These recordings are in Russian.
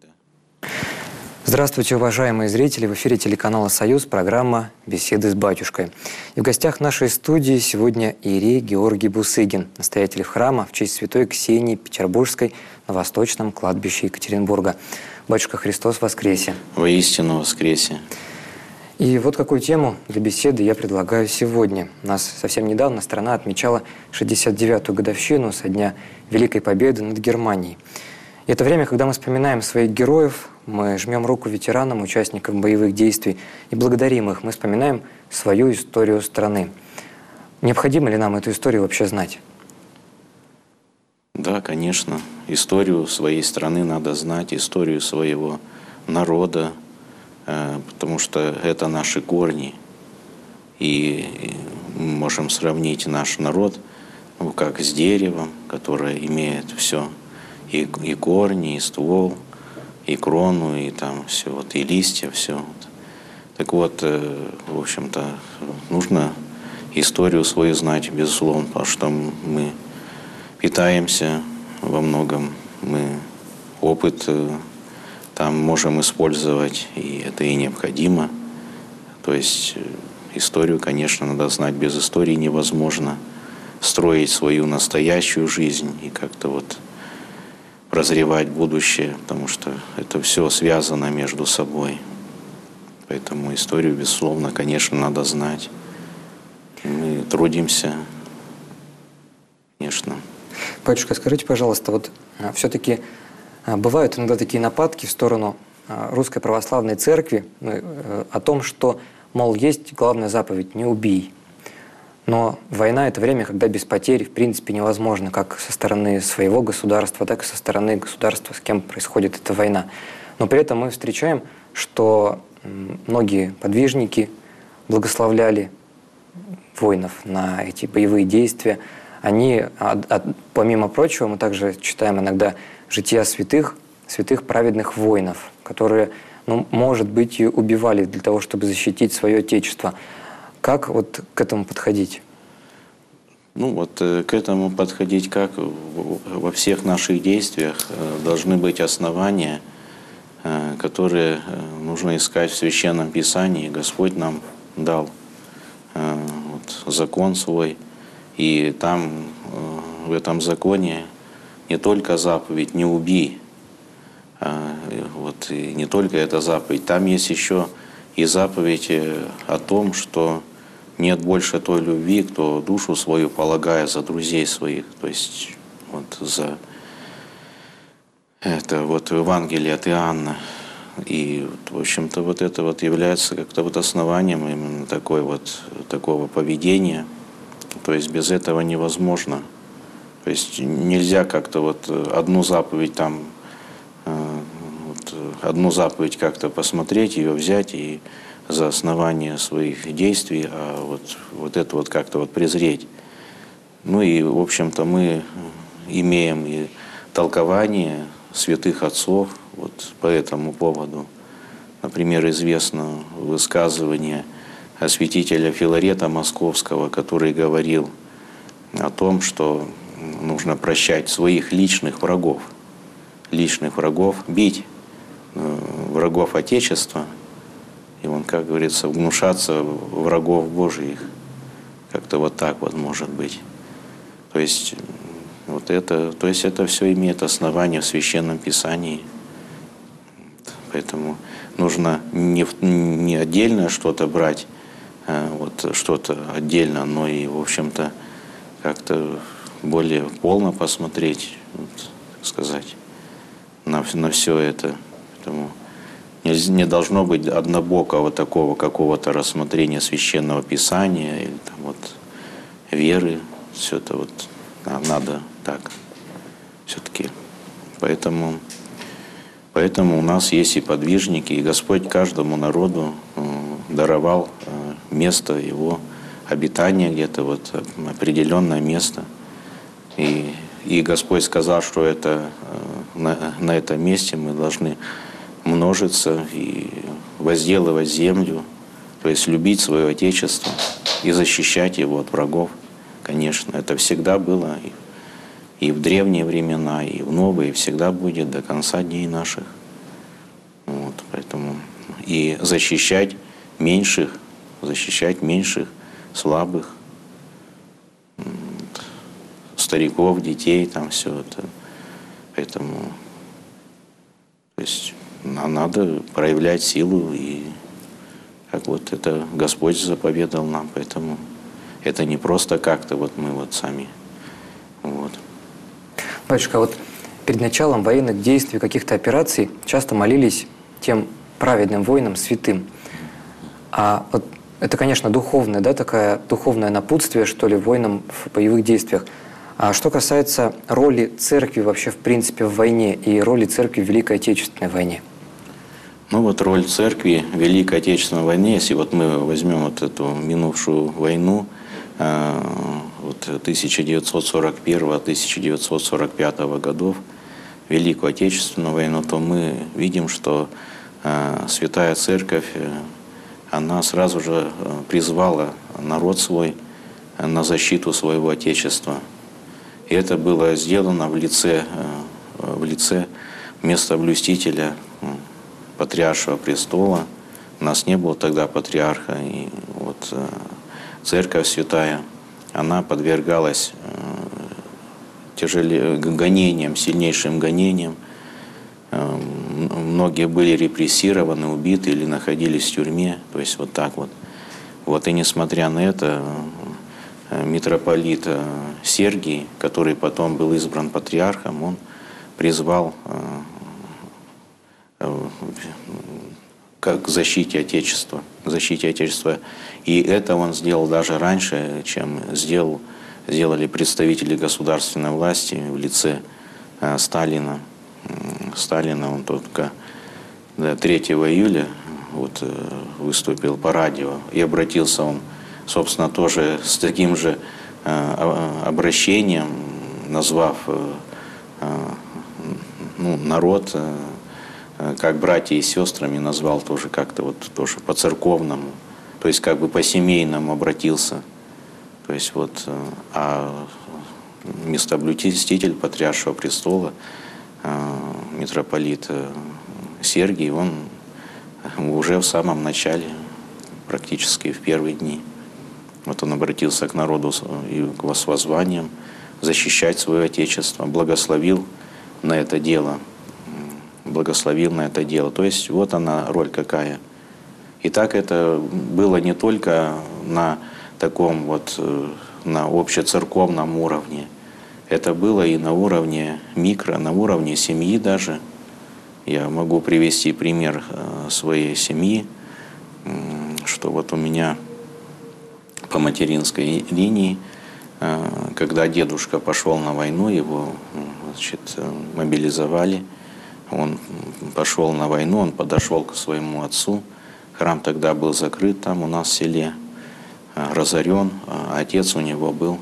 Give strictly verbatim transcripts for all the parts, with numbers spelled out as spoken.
да. Здравствуйте, уважаемые зрители! В эфире телеканала «Союз» программа «Беседы с батюшкой». И в гостях нашей студии сегодня иерей Георгий Бусыгин, настоятель храма в честь святой Ксении Петербургской на Восточном кладбище Екатеринбурга. Батюшка, Христос воскресе! Воистину воскресе! И вот какую тему для беседы я предлагаю сегодня. У нас совсем недавно страна отмечала шестьдесят девятую годовщину со дня Великой Победы над Германией. И это время, когда мы вспоминаем своих героев, мы жмем руку ветеранам, участникам боевых действий и благодарим их. Мы вспоминаем свою историю страны. Необходимо ли нам эту историю вообще знать? Да, конечно. Историю своей страны надо знать, историю своего народа, потому что это наши корни. И мы можем сравнить наш народ, ну, как с деревом, которое имеет все. И, и корни, и ствол, и крону, и там все, вот, и листья, все. Вот. Так вот, в общем-то, нужно историю свою знать, безусловно, потому что мы питаемся во многом, мы опыт там можем использовать, и это и необходимо. То есть историю, конечно, надо знать, без истории невозможно строить свою настоящую жизнь и как-то вот прозревать будущее, потому что это все связано между собой. Поэтому историю, безусловно, конечно, надо знать. Мы трудимся, конечно. Батюшка, скажите, пожалуйста, вот все-таки бывают иногда такие нападки в сторону Русской Православной Церкви о том, что, мол, есть главная заповедь «не убий». Но война – это время, когда без потерь в принципе невозможно, как со стороны своего государства, так и со стороны государства, с кем происходит эта война. Но при этом мы встречаем, что многие подвижники благословляли воинов на эти боевые действия. Они, помимо прочего, мы также читаем иногда жития святых, святых праведных воинов, которые, ну, может быть, и убивали для того, чтобы защитить свое Отечество. Как вот к этому подходить? Ну вот к этому подходить как? Во всех наших действиях должны быть основания, которые нужно искать в Священном Писании. Господь нам дал вот закон свой, и там в этом законе не только заповедь «не убий», вот, и не только эта заповедь, там есть еще и заповедь о том, что нет больше той любви, кто душу свою полагает за друзей своих. То есть вот за это вот Евангелие от Иоанна. И, в общем-то, вот это вот является как-то вот основанием именно такой вот, такого поведения. То есть без этого невозможно. То есть нельзя как-то вот одну заповедь там, вот, одну заповедь как-то посмотреть, ее взять и за основание своих действий, а вот, вот это вот как-то вот презреть. Ну и, в общем-то, мы имеем и толкование святых отцов вот по этому поводу. Например, известно высказывание святителя Филарета Московского, который говорил о том, что нужно прощать своих личных врагов, личных врагов, бить врагов Отечества, и он, как говорится, гнушаться врагов Божьих. Как-то вот так вот может быть. То есть, вот это, то есть это все имеет основание в Священном Писании. Поэтому нужно не, не отдельно что-то брать, вот что-то отдельно, но и, в общем-то, как-то более полно посмотреть, вот, так сказать, на, на все это. Поэтому не должно быть однобокого такого какого-то рассмотрения Священного Писания или там вот веры. Все это вот надо так все-таки. Поэтому, поэтому у нас есть и подвижники, и Господь каждому народу даровал место его обитания, где-то вот определенное место. И, и Господь сказал, что это, на, на этом месте мы должны множиться и возделывать землю, то есть любить свое Отечество и защищать его от врагов. Конечно, это всегда было и в древние времена, и в новые, и всегда будет до конца дней наших. Поэтому и защищать меньших, защищать меньших, слабых, стариков, детей, там все это. Поэтому то есть, надо проявлять силу, и как вот это Господь заповедал нам, поэтому это не просто как-то вот мы вот сами. Вот. Батюшка, вот перед началом военных действий, каких-то операций часто молились тем праведным воинам, святым. А вот это, конечно, духовное, да, такое духовное напутствие, что ли, воинам в боевых действиях. А что касается роли церкви вообще, в принципе, в войне и роли церкви в Великой Отечественной войне? Ну вот роль церкви в Великой Отечественной войне, если вот мы возьмем вот эту минувшую войну, вот тысяча девятьсот сорок первого — тысяча девятьсот сорок пятого годов, Великую Отечественную войну, то мы видим, что Святая Церковь, она сразу же призвала народ свой на защиту своего Отечества. И это было сделано в лице, в лице местоблюстителя Патриаршего престола. У нас не было тогда патриарха, и вот Церковь Святая, она подвергалась тяжелее, гонениям, сильнейшим гонениям. Многие были репрессированы, убиты или находились в тюрьме, то есть вот так вот. Вот и несмотря на это, митрополит Сергий, который потом был избран патриархом, он призвал к защите Отечества, к защите Отечества. И это он сделал даже раньше, чем сделал, сделали представители государственной власти в лице Сталина. Сталина он только третьего июля вот, выступил по радио, и обратился он, собственно, тоже с таким же обращением, назвав ну, народ как братья и сестрами, назвал тоже как-то вот тоже по-церковному, то есть как бы по-семейному обратился. То есть вот, а местоблюститель Патриаршего престола, митрополит Сергий, он уже в самом начале, практически в первые дни, вот он обратился к народу с воззванием защищать свое Отечество, благословил на это дело, благословил на это дело. То есть вот она роль какая. И так это было не только на таком вот, на общецерковном уровне, это было и на уровне микро, на уровне семьи даже. Я могу привести пример своей семьи, что вот у меня по материнской линии, когда дедушка пошел на войну, его, значит, мобилизовали, он пошел на войну, он подошел к своему отцу, храм тогда был закрыт там у нас в селе, разорен, а отец у него был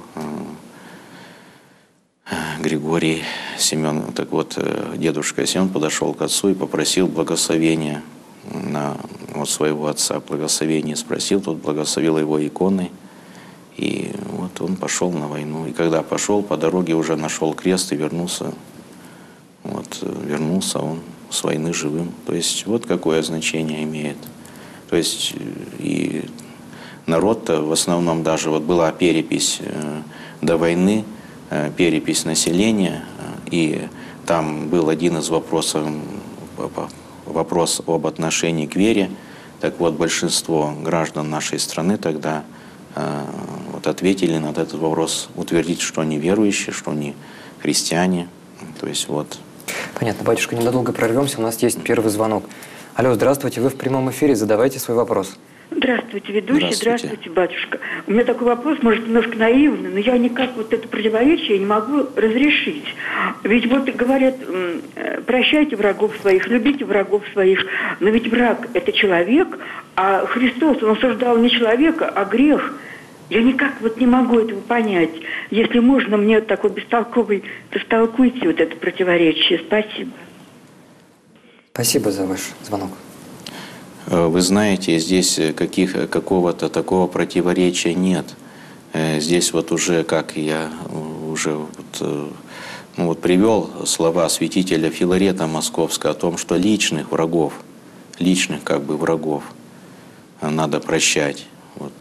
Григорий Семен. Так вот, дедушка Семен подошел к отцу и попросил благословения на вот своего отца, благословение спросил, тот благословил его иконой, и вот он пошел на войну. И когда пошел, по дороге уже нашел крест и вернулся, вот, вернулся он с войны живым. То есть вот какое значение имеет. То есть и народ-то в основном даже, вот была перепись до войны, перепись населения, и там был один из вопросов, вопрос об отношении к вере. Так вот, большинство граждан нашей страны тогда вот ответили на этот вопрос, утвердить, что они верующие, что они христиане. То есть вот. Понятно, батюшка, ненадолго прервемся, у нас есть первый звонок. Алло, здравствуйте, вы в прямом эфире, задавайте свой вопрос. Здравствуйте, ведущий, здравствуйте. здравствуйте, батюшка. У меня такой вопрос, может, немножко наивный, но я никак вот это противоречие не могу разрешить. Ведь вот говорят, прощайте врагов своих, любите врагов своих, но ведь враг – это человек, а Христос, Он осуждал не человека, а грех. Я никак вот не могу этого понять. Если можно, мне такой бестолковый, растолкуйте вот это противоречие. Спасибо. Спасибо за ваш звонок. Вы знаете, здесь каких, какого-то такого противоречия нет. Здесь вот уже, как я уже вот, ну вот привел слова святителя Филарета Московского о том, что личных врагов, личных как бы врагов надо прощать. Вот.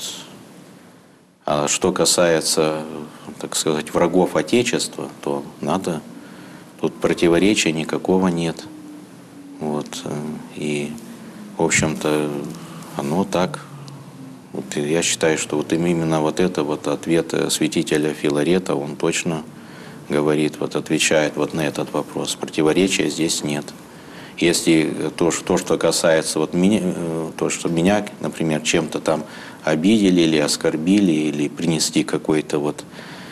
А что касается, так сказать, врагов Отечества, то надо, тут противоречия никакого нет. Вот. И, в общем-то, оно так. Вот я считаю, что вот именно вот это вот ответ святителя Филарета, он точно говорит, вот отвечает вот на этот вопрос. Противоречия здесь нет. Если то, то что касается вот меня, то, что меня, например, чем-то там обидели или оскорбили, или принесли какой-то вот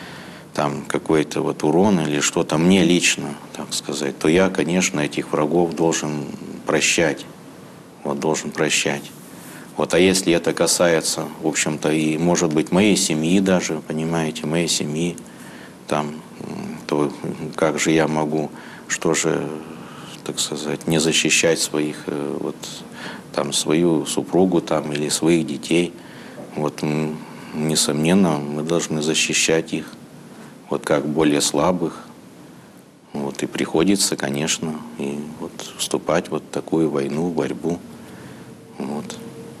там какой-то вот урон или что-то мне лично, так сказать, то я, конечно, этих врагов должен прощать. Вот должен прощать. Вот, а если это касается, в общем-то, и, может быть, моей семьи даже, понимаете, моей семьи, там, то как же я могу, что же, так сказать, не защищать своих, вот, там, свою супругу, там, или своих детей. Вот, несомненно, мы должны защищать их, вот, как более слабых. Вот, и приходится, конечно, и вот вступать вот в такую войну, борьбу. Вот.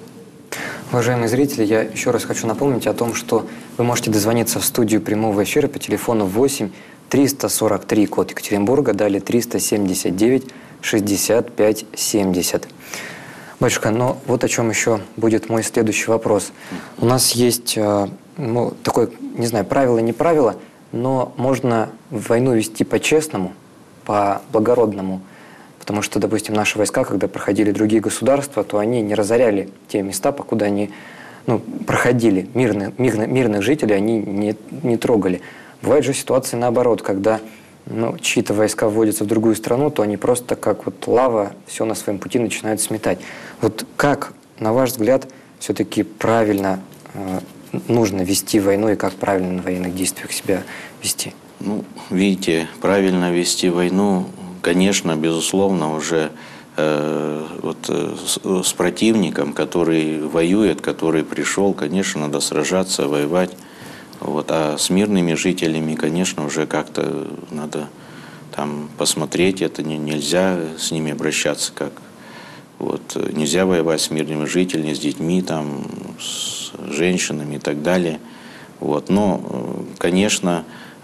Уважаемые зрители, я еще раз хочу напомнить о том, что вы можете дозвониться в студию прямого эфира по телефону восемь триста сорок три, код Екатеринбурга, далее триста семьдесят девять шестьдесят пять семьдесят. Батюшка, но вот о чем еще будет мой следующий вопрос. У нас есть ну, такое, не знаю, правило, не правило, но можно войну вести по-честному, по-благородному. Потому что, допустим, наши войска, когда проходили другие государства, то они не разоряли те места, покуда они ну, проходили. Мирных, мирных, мирных жителей они не, не трогали. Бывают же ситуации наоборот, когда ну, чьи-то войска вводятся в другую страну, то они просто как вот лава все на своем пути начинают сметать. Вот как, на ваш взгляд, все-таки правильно э, нужно вести войну и как правильно на военных действиях себя вести? Ну, видите, правильно вести войну, конечно, безусловно, уже э, вот, э, с, с противником, который воюет, который пришел, конечно, надо сражаться, воевать. Вот, а с мирными жителями, конечно, уже как-то надо там посмотреть, это не, нельзя с ними обращаться как. Вот, нельзя воевать с мирными жителями, с детьми, там, с женщинами и так далее. Вот, но, конечно,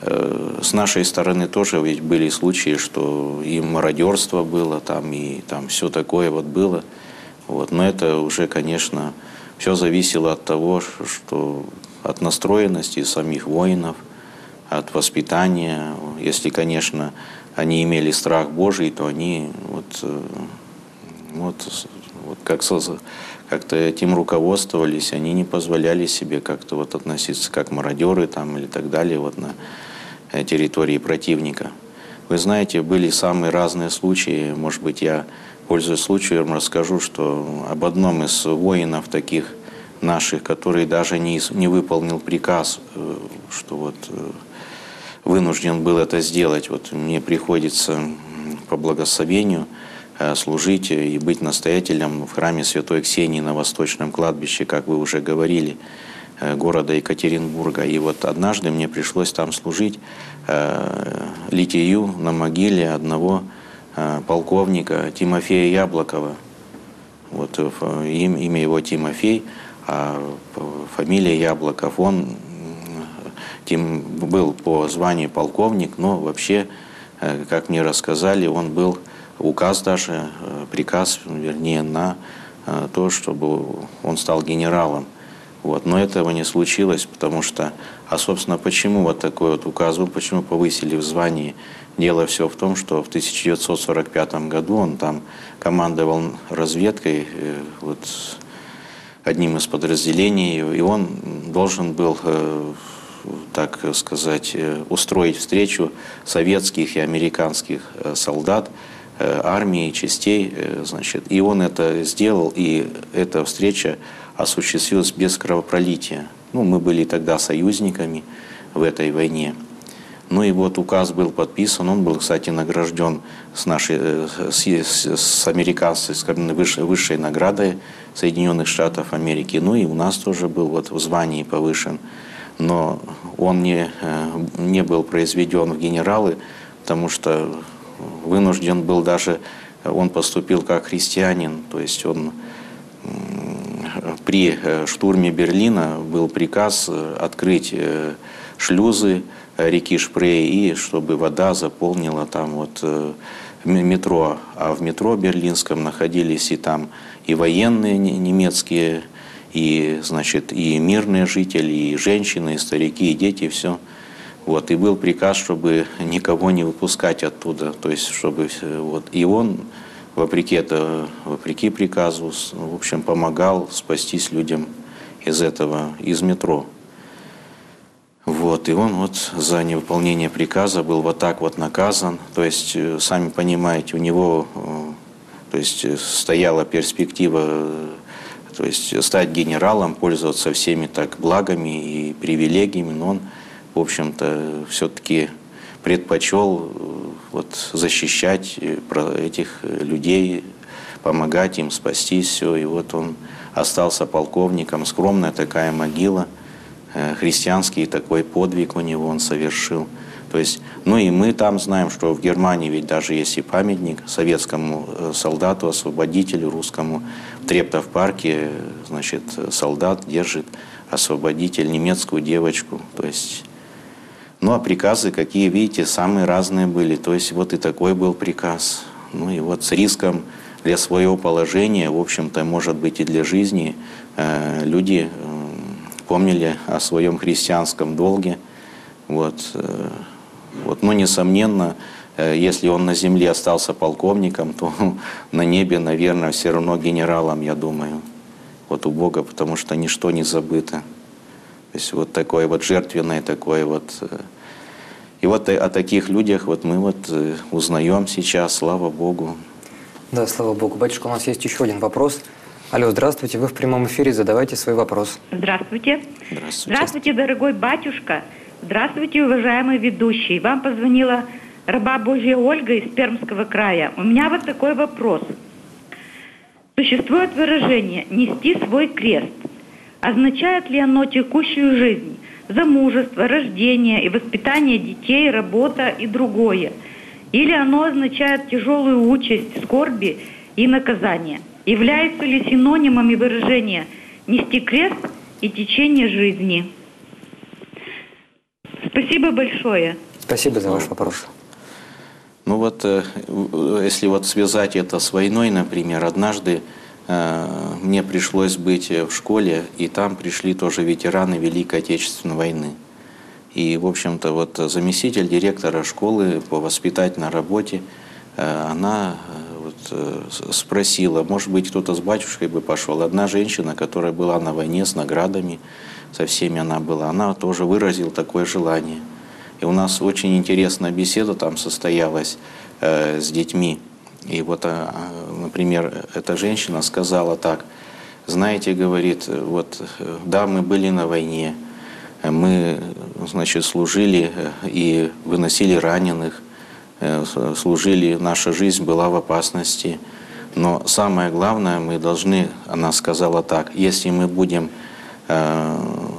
с нашей стороны тоже ведь были случаи, что и мародерство было, там, и там все такое вот было. Вот. Но это уже, конечно, все зависело от того, что от настроенности самих воинов, от воспитания. Если, конечно, они имели страх Божий, то они вот, вот, вот как как-то этим руководствовались, они не позволяли себе как-то вот относиться как мародеры там, или так далее вот на территории противника. Вы знаете, были самые разные случаи. Может быть, я, пользуясь случаем, расскажу, что об одном из воинов таких наших, который даже не, не выполнил приказ, что вот вынужден был это сделать. Вот мне приходится по благословению служить и быть настоятелем в храме Святой Ксении на Восточном кладбище, как вы уже говорили, города Екатеринбурга. И вот однажды мне пришлось там служить э, литию на могиле одного э, полковника Тимофея Яблокова. Вот, э, имя его Тимофей, а фамилия Яблоков. Он Тим, был по званию полковник, но вообще, э, как мне рассказали, он был указ даже, э, приказ, вернее, на э, то, чтобы он стал генералом. Вот. Но этого не случилось, потому что, а собственно, почему вот такой вот указ был, почему повысили в звании? Дело все в том, что в тысяча девятьсот сорок пятом году он там командовал разведкой, вот, одним из подразделений, и он должен был, так сказать, устроить встречу советских и американских солдат, армии, частей, значит, и он это сделал, и эта встреча осуществилась без кровопролития. Ну, мы были тогда союзниками в этой войне. Ну и вот указ был подписан, он был, кстати, награжден с нашей, с, с американской, скажем, высшей, высшей наградой Соединенных Штатов Америки. Ну и у нас тоже был вот в звании повышен. Но он не, не был произведен в генералы, потому что вынужден был даже он поступил как христианин, то есть он при штурме Берлина был приказ открыть шлюзы реки Шпрей, и чтобы вода заполнила там вот метро. А в метро берлинском находились и там и военные немецкие, и, значит, и мирные жители, и женщины, и старики, и дети, все. Вот. И был приказ, чтобы никого не выпускать оттуда. То есть, чтобы, вот. И он, вопреки, это, вопреки приказу, в общем, помогал спастись людям из этого, из метро. Вот. И он вот за невыполнение приказа был вот так вот наказан. То есть, сами понимаете, у него, то есть, стояла перспектива, то есть, стать генералом, пользоваться всеми так благами и привилегиями, но он, в общем-то, все-таки предпочел вот защищать этих людей, помогать им спастись, все. И вот он остался полковником, скромная такая могила, христианский такой подвиг у него он совершил. То есть, ну и мы там знаем, что в Германии ведь даже есть и памятник советскому солдату, освободителю русскому. В Трептов-парке, значит, солдат держит, освободитель, немецкую девочку. То есть, ну а приказы, какие, видите, самые разные были. То есть вот и такой был приказ. Ну и вот с риском для своего положения, в общем-то, может быть и для жизни, э, люди э, помнили о своем христианском долге. Вот, э, вот, но, несомненно, э, если он на земле остался полковником, то на небе, наверное, все равно генералом, я думаю. Вот у Бога, потому что ничто не забыто. То есть вот такое вот жертвенное, такое вот. И вот о таких людях вот мы вот узнаем сейчас, слава Богу. Да, слава Богу. Батюшка, у нас есть еще один вопрос. Алло, здравствуйте, вы в прямом эфире, задавайте свой вопрос. Здравствуйте. Здравствуйте. Здравствуйте, дорогой батюшка. Здравствуйте, уважаемый ведущий. Вам позвонила раба Божья Ольга из Пермского края. У меня вот такой вопрос. Существует выражение «нести свой крест». Означает ли оно текущую жизнь, замужество, рождение и воспитание детей, работа и другое? Или оно означает тяжелую участь, скорби и наказание? Являются ли синонимами выражения «нести крест» и «течение жизни»? Спасибо большое. Спасибо за ваш вопрос. Ну вот, если вот связать это с войной, например, однажды мне пришлось быть в школе, и там пришли тоже ветераны Великой Отечественной войны. И, в общем-то, вот заместитель директора школы по воспитательной работе, она вот спросила, может быть, кто-то с батюшкой бы пошел. Одна женщина, которая была на войне с наградами, со всеми она была, она тоже выразила такое желание. И у нас очень интересная беседа там состоялась э, с детьми. И вот, например, эта женщина сказала так: знаете, говорит, вот, да, мы были на войне, мы, значит, служили и выносили раненых, служили, наша жизнь была в опасности. Но самое главное, мы должны, она сказала так, если мы будем э,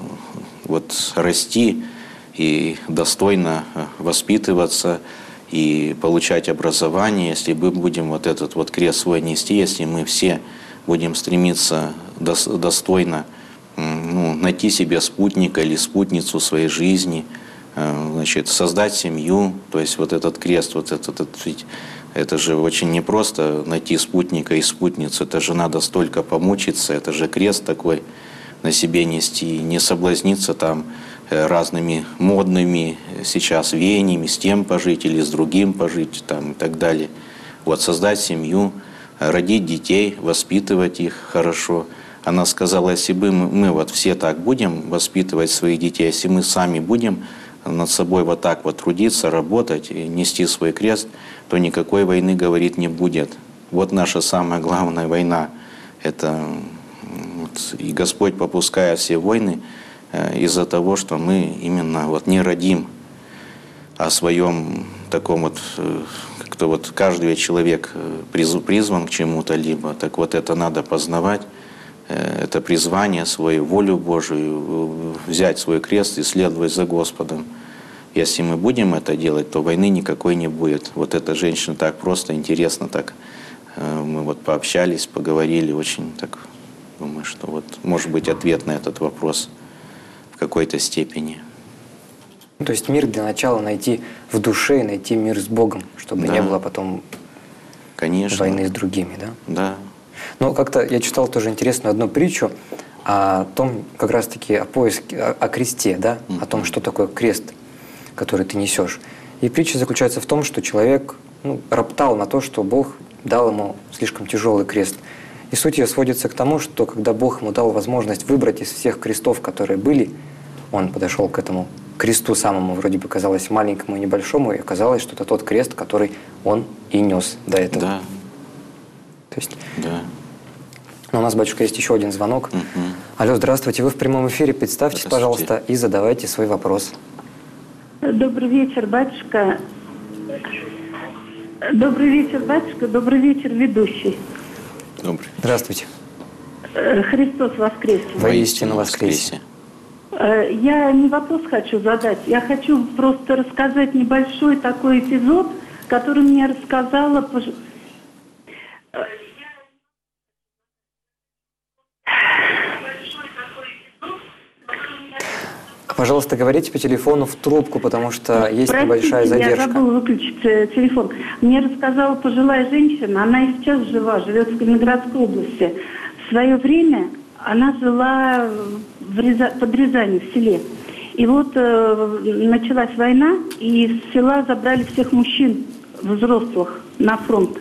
вот, расти и достойно воспитываться, и получать образование, если мы будем вот этот вот крест свой нести, если мы все будем стремиться достойно, ну, найти себе спутника или спутницу своей жизни, значит, создать семью, то есть вот этот крест, вот этот, этот ведь это же очень непросто найти спутника и спутницу, это же надо столько помучиться, это же крест такой на себе нести, не соблазниться там разными модными сейчас веяниями, с тем пожить или с другим пожить там, и так далее. Вот создать семью, родить детей, воспитывать их хорошо. Она сказала, если бы мы, мы вот все так будем воспитывать своих детей, если мы сами будем над собой вот так вот трудиться, работать и нести свой крест, то никакой войны, говорит, не будет. Вот наша самая главная война. Это, вот, и Господь попускает все войны из-за того, что мы именно вот не родим о своем таком вот, как-то вот каждый человек призван к чему-то либо, так вот это надо познавать, это призвание свое, волю Божию, взять свой крест и следовать за Господом. Если мы будем это делать, то войны никакой не будет. Вот эта женщина так просто, интересно так Мы вот пообщались, поговорили, очень так, думаю, что вот может быть ответ на этот вопрос в какой-то степени. То есть мир для начала найти в душе, найти мир с Богом, чтобы Да. не было потом Конечно. войны с другими, да? Да. Но как-то я читал тоже интересную одну притчу о том, как раз-таки о поиске, о, о кресте, да? Mm-hmm. О том, что такое крест, который ты несешь. И притча заключается в том, что человек ну, роптал на то, что Бог дал ему слишком тяжелый крест. И суть ее сводится к тому, что когда Бог ему дал возможность выбрать из всех крестов, которые были, он подошел к этому кресту самому, вроде бы казалось, маленькому и небольшому, и оказалось, что это тот крест, который он и нес до этого. Да. То есть, Да. но у нас, батюшка, есть еще один звонок. Угу. Алло, здравствуйте, вы в прямом эфире, представьтесь, Здравствуйте. пожалуйста, и задавайте свой вопрос. Добрый вечер, батюшка. Добрый вечер, батюшка. Добрый вечер, ведущий. Добрый. Здравствуйте. Э, Христос воскресе. Воистину воскресе. Э, Я не вопрос хочу задать. Я хочу просто рассказать небольшой такой эпизод, который мне рассказала... пож- Э, Пожалуйста, говорите по телефону в трубку, потому что есть Простите, небольшая задержка. я забыла выключить э, телефон. Мне рассказала пожилая женщина, она и сейчас жива, живет в Калининградской области. В свое время она жила в Ряза- под Рязанью, в селе. И вот э, началась война, и из села забрали всех мужчин, взрослых, на фронт.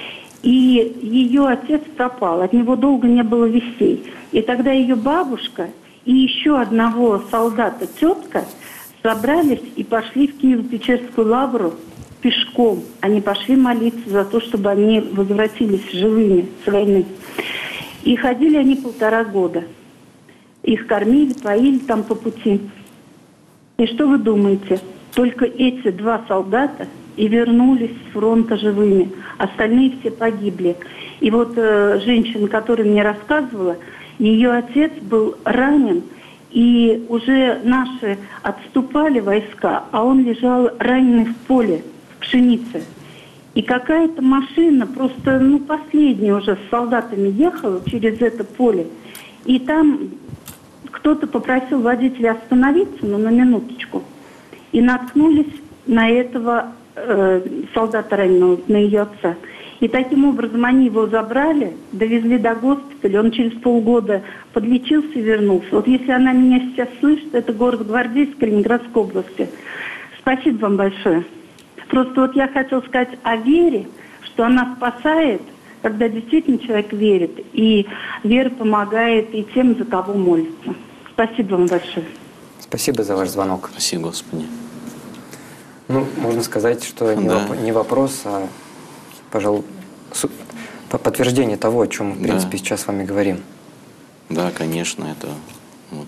И ее отец пропал, от него долго не было вестей. И тогда ее бабушка и еще одного солдата, тетка, собрались и пошли в Киево-Печерскую лавру пешком. Они пошли молиться за то, чтобы они возвратились живыми с войны. И ходили они полтора года. Их кормили, поили там по пути. И что вы думаете? Только эти два солдата и вернулись с фронта живыми. Остальные все погибли. И вот э, женщина, которая мне рассказывала, ее отец был ранен, и уже наши отступали войска, а он лежал раненый в поле, в пшенице. И какая-то машина, просто ну, последняя уже с солдатами ехала через это поле. И там кто-то попросил водителя остановиться, ну, на минуточку. И наткнулись на этого э, солдата раненого, на ее отца. И таким образом они его забрали, довезли до госпиталя, он через полгода подлечился и вернулся. Вот если она меня сейчас слышит, это город Гвардейск, Калининградской области. Спасибо вам большое. Просто вот я хотела сказать о вере, что она спасает, когда действительно человек верит, и вера помогает и тем, за кого молится. Спасибо вам большое. Спасибо за ваш звонок. Спасибо, Господи. Ну, можно сказать, что не, Да. воп- не вопрос, а, пожалуй, су- по- подтверждение того, о чем мы, в Да. принципе, сейчас с вами говорим. Да, конечно, это вот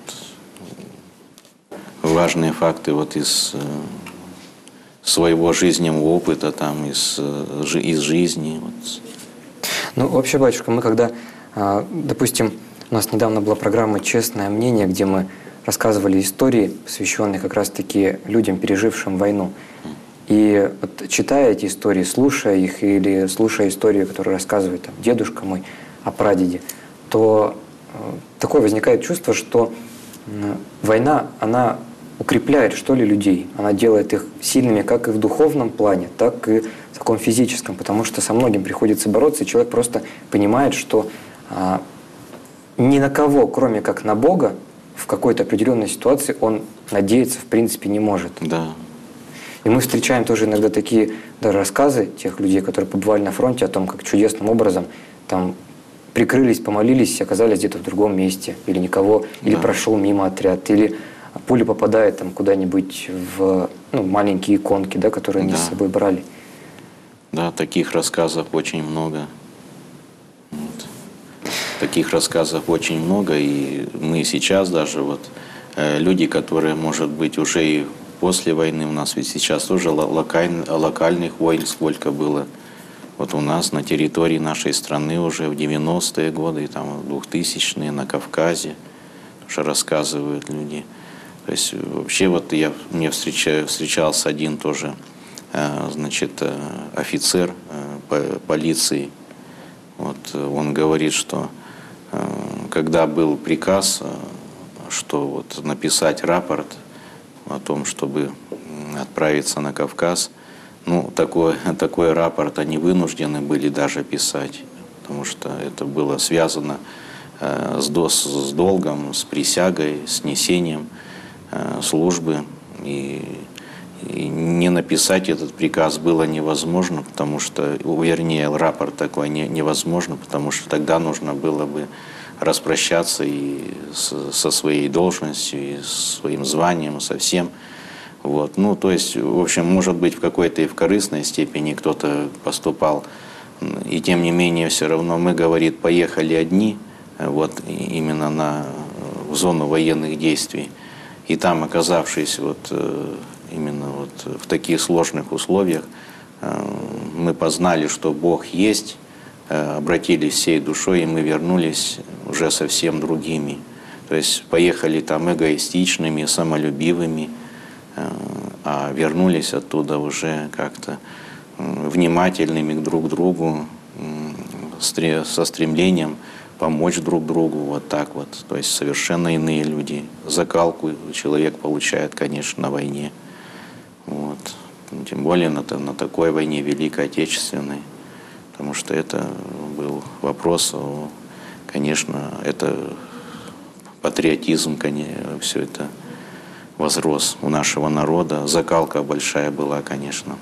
важные факты вот из э, своего жизненного опыта, там, из, э, жи- из жизни. Вот. Ну, вообще, батюшка, мы когда, а, допустим, у нас недавно была программа «Честное мнение», где мы рассказывали истории, посвященные как раз-таки людям, пережившим войну. И вот, читая эти истории, слушая их или слушая историю, которую рассказывает там, дедушка мой о прадеде, то э, такое возникает чувство, что э, война, она укрепляет, что ли, людей. Она делает их сильными как и в духовном плане, так и в таком физическом, потому что со многим приходится бороться, и человек просто понимает, что э, ни на кого, кроме как на Бога, в какой-то определенной ситуации он надеяться в принципе не может. Да. И мы встречаем тоже иногда такие даже рассказы тех людей, которые побывали на фронте, о том, как чудесным образом там прикрылись, помолились и оказались где-то в другом месте, или никого, или Да. прошел мимо отряд, или пуля попадает там куда-нибудь в ну, маленькие иконки, да, которые они Да. с собой брали. Да, таких рассказов очень много. Вот. Таких рассказов очень много, и мы сейчас даже вот э, люди, которые, может быть, уже и после войны, у нас ведь сейчас тоже ло- локаль- локальных войн сколько было. Вот у нас на территории нашей страны уже в девяностые годы, и там в двухтысячные на Кавказе тоже рассказывают люди. То есть вообще вот я, мне встреча, встречался один тоже, э, значит, э, офицер э, по- полиции, вот он говорит, что когда был приказ, что вот написать рапорт о том, чтобы отправиться на Кавказ, ну, такой, такой рапорт они вынуждены были даже писать, потому что это было связано э, с, дос, с долгом, с присягой, с несением э, службы. И, и не написать этот приказ было невозможно, потому что, вернее, рапорт такой не, невозможно, потому что тогда нужно было бы распрощаться и с, со своей должностью, и с своим званием, со всем. Вот. Ну, то есть, в общем, может быть, в какой-то и в корыстной степени кто-то поступал, и тем не менее, все равно мы, говорит, поехали одни, вот, именно на, в зону военных действий, и там, оказавшись вот, именно вот в таких сложных условиях, мы познали, что Бог есть, обратились всей душой, и мы вернулись уже совсем другими. То есть поехали там эгоистичными, самолюбивыми, а вернулись оттуда уже как-то внимательными друг к другу, со стремлением помочь друг другу, вот так вот. То есть совершенно иные люди. Закалку человек получает, конечно, на войне. Вот. Тем более на, на такой войне Великой Отечественной. Потому что это был вопрос, конечно, это патриотизм, конечно, все это возрос у нашего народа. Закалка большая была, конечно.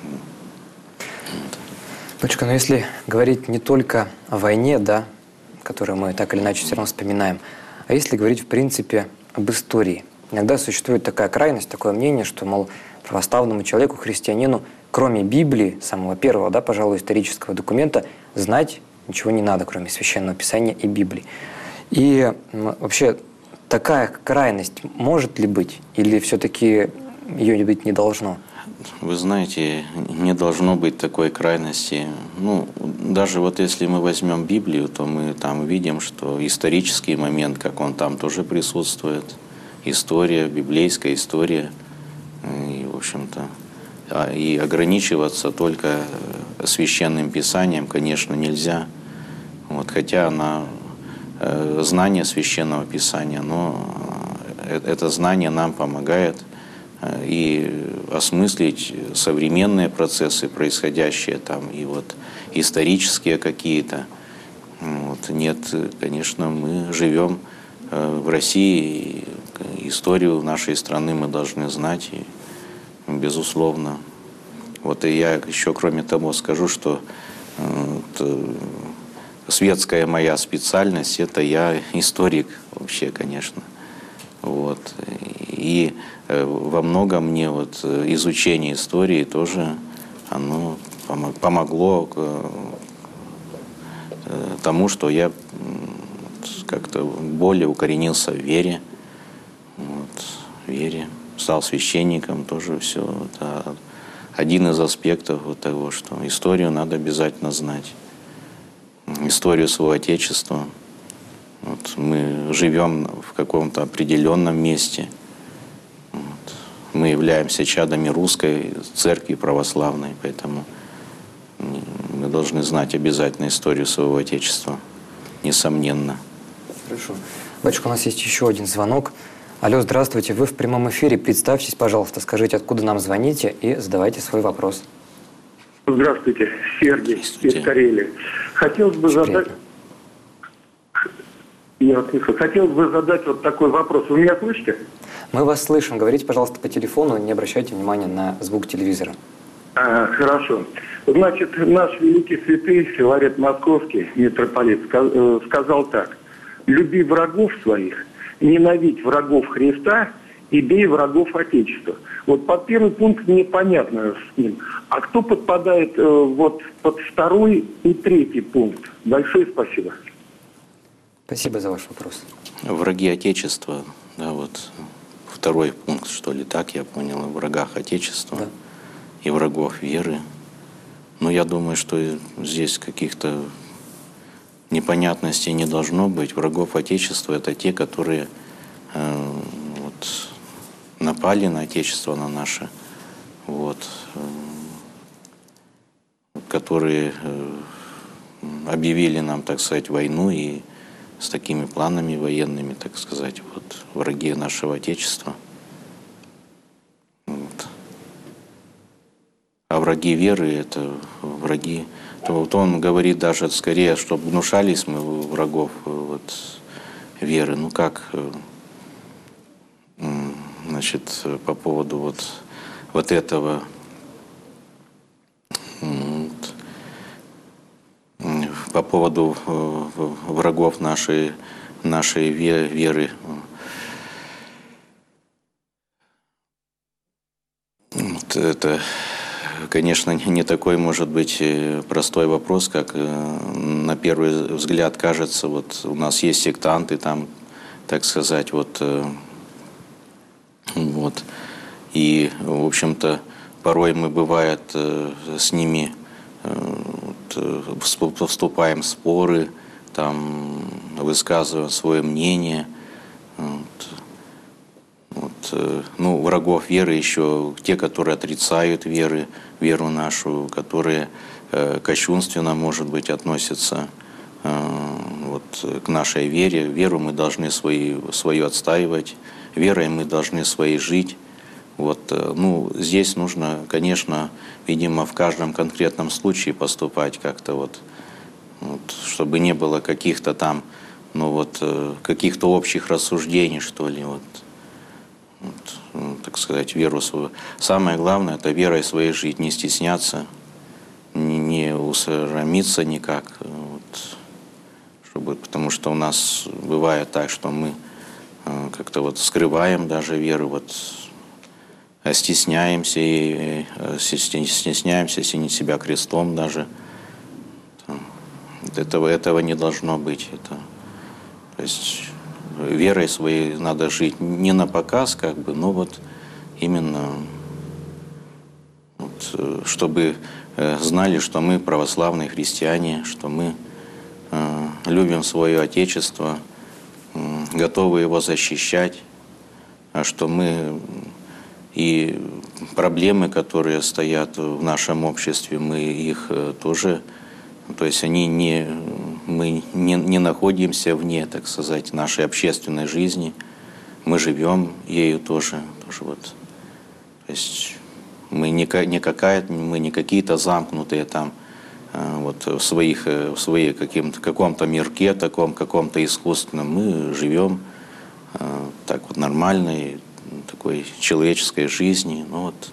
Батюшка, но если говорить не только о войне, да, которую мы так или иначе все равно вспоминаем, а если говорить, в принципе, об истории. Иногда существует такая крайность, такое мнение, что, мол, православному человеку, христианину, кроме Библии, самого первого, да, пожалуй, исторического документа, знать ничего не надо, кроме Священного Писания и Библии. И вообще такая крайность может ли быть, или все-таки ее быть не должно? Вы знаете, не должно быть такой крайности. Ну, даже вот если мы возьмем Библию, то мы там видим, что исторический момент, как он там тоже присутствует, история, библейская история, и, в общем-то, и ограничиваться только Священным Писанием, конечно, нельзя. Вот, хотя она, знание Священного Писания, но это знание нам помогает и осмыслить современные процессы, происходящие там, и вот исторические какие-то. Вот. Нет, конечно, мы живем в России, и историю нашей страны мы должны знать, и, безусловно. Вот и я еще, кроме того, скажу, что вот, светская моя специальность — это я историк вообще, конечно. Вот. И во многом мне вот изучение истории тоже оно помогло тому, что я как-то более укоренился в вере, вот, в вере, стал священником, тоже все. Это один из аспектов вот того, что историю надо обязательно знать, историю своего Отечества. Вот, мы живем в каком-то определенном месте. Вот. Мы являемся чадами русской церкви православной, поэтому мы должны знать обязательно историю своего Отечества, несомненно. Хорошо. Батюшка, у нас есть еще один звонок. Алло, здравствуйте, вы в прямом эфире. Представьтесь, пожалуйста, скажите, откуда нам звоните, и задавайте свой вопрос. Здравствуйте, Сергей из Карелии. Хотелось бы Очень задать... Я вас слышу. Хотелось бы задать вот такой вопрос. Вы меня слышите? Мы вас слышим. Говорите, пожалуйста, по телефону, не обращайте внимания на звук телевизора. А, хорошо. Значит, наш великий святый Филарет Московский, митрополит, сказал так: люби врагов своих, ненавидь врагов Христа и бей врагов Отечества. Вот под первый пункт непонятно с ним. А кто подпадает э, вот под второй и третий пункт? Большое спасибо. Спасибо за ваш вопрос. Враги Отечества, да, вот второй пункт, что ли, так я понял, о врагах Отечества, да, и врагов веры. Но я думаю, что здесь каких-то непонятностей не должно быть. Врагов Отечества — это те, которые э, вот, напали на Отечество, на наше, вот, э, которые э, объявили нам, так сказать, войну и с такими планами военными, так сказать, вот, враги нашего Отечества. Вот. А враги веры — это враги. То вот он говорит даже скорее, чтобы внушались мы врагов вот, веры. Ну как, значит, по поводу вот, вот этого вот, по поводу врагов нашей, нашей веры. Вот это, конечно, не такой, может быть, простой вопрос, как на первый взгляд кажется. Вот у нас есть сектанты, там, так сказать, вот, вот. И, в общем-то, порой мы, бывает, с ними вот, вступаем в споры, там, высказываем свое мнение. Вот. Вот, ну, врагов веры еще те, которые отрицают веры, веру нашу, которые э, кощунственно, может быть, относятся э, вот, к нашей вере. Веру мы должны свои, свою отстаивать, верой мы должны своей жить. Вот, э, ну, здесь нужно, конечно, видимо, в каждом конкретном случае поступать как-то, вот, вот, чтобы не было каких-то там, ну, вот, э, каких-то общих рассуждений, что ли, вот. Вот, ну, так сказать, веру свою. Самое главное — это верой своей жить, не стесняться, не, не усрамиться никак. Вот, чтобы, потому что у нас бывает так, что мы э, как-то вот скрываем даже веру, вот, стесняемся, и, э, стесняемся осенить себя крестом даже. Этого, этого не должно быть. Это, то есть, верой своей надо жить не на показ, как бы, но вот именно, вот, чтобы знали, что мы православные христиане, что мы э, любим свое Отечество, э, готовы его защищать, а что мы и проблемы, которые стоят в нашем обществе, мы их тоже, то есть они не, мы не, не находимся вне, так сказать, нашей общественной жизни. Мы живем ею тоже. тоже вот. То есть мы не, не, какая, мы не какие-то замкнутые там вот, в, своих, в своей каким-то, каком-то мирке, таком каком-то искусственном. Мы живем так вот нормальной, такой человеческой жизни, ну, вот,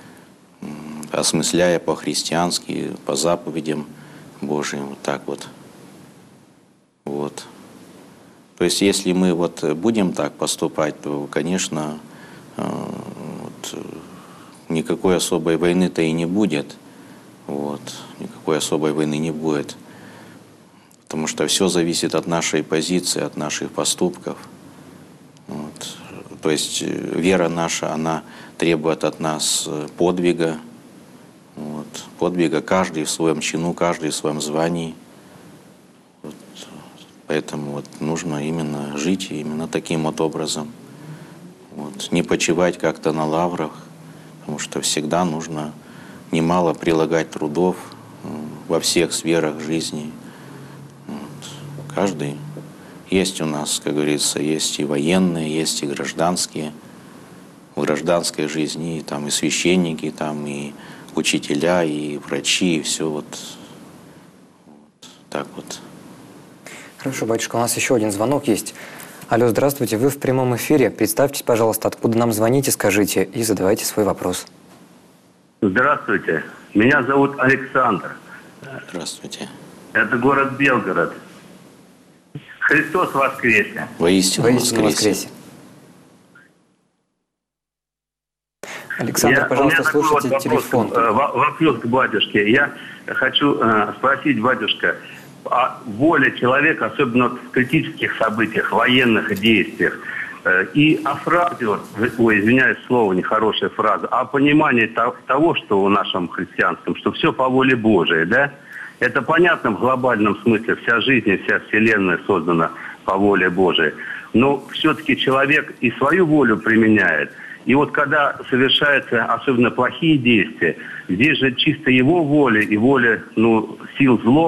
осмысляя по-христиански, по заповедям Божьим, вот так вот. Вот. То есть, если мы вот будем так поступать, то, конечно, вот, никакой особой войны-то и не будет. Вот. Никакой особой войны не будет. Потому что все зависит от нашей позиции, от наших поступков. Вот. То есть вера наша, она требует от нас подвига. Вот. Подвига каждый в своем чину, каждый в своем звании. Вот. Поэтому вот нужно именно жить именно таким вот образом. Вот. Не почивать как-то на лаврах, потому что всегда нужно немало прилагать трудов во всех сферах жизни. Вот. Каждый. Есть у нас, как говорится, есть и военные, есть и гражданские. В гражданской жизни и, там, и священники, там, и учителя, и врачи, и все вот, вот так вот. Хорошо, батюшка, у нас еще один звонок есть. Алло, здравствуйте, вы в прямом эфире. Представьтесь, пожалуйста, откуда нам звоните, скажите, и задавайте свой вопрос. Здравствуйте, меня зовут Александр. Здравствуйте. Это город Белгород. Христос воскресе! Воистину, Воистину воскресе! Александр, Я, пожалуйста, слушайте вот телефон. Вопрос, вопрос к батюшке. Я хочу э, спросить, батюшка, о воле человека, особенно в критических событиях, военных действиях, э, и о фразе, вот, ой, извиняюсь, слово, нехорошая фраза, о понимании того, того, что в нашем христианском, что все по воле Божией, да? Это понятно в глобальном смысле, вся жизнь и вся Вселенная создана по воле Божией. Но все-таки человек и свою волю применяет. И вот когда совершаются особенно плохие действия, здесь же чисто его воля и воля, ну, сил злобы,